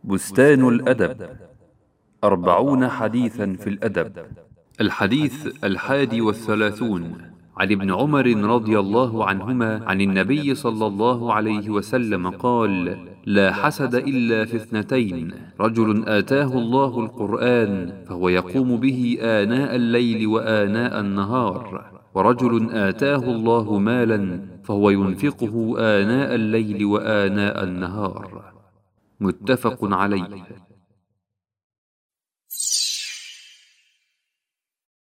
بستان الأدب 40 حديثا في الأدب. الحديث 31 عن ابن عمر رضي الله عنهما عن النبي صلى الله عليه وسلم قال: لا حسد إلا في اثنتين: رجل آتاه الله القرآن فهو يقوم به آناء الليل وآناء النهار، ورجل آتاه الله مالا فهو ينفقه آناء الليل وآناء النهار. متفق عليه.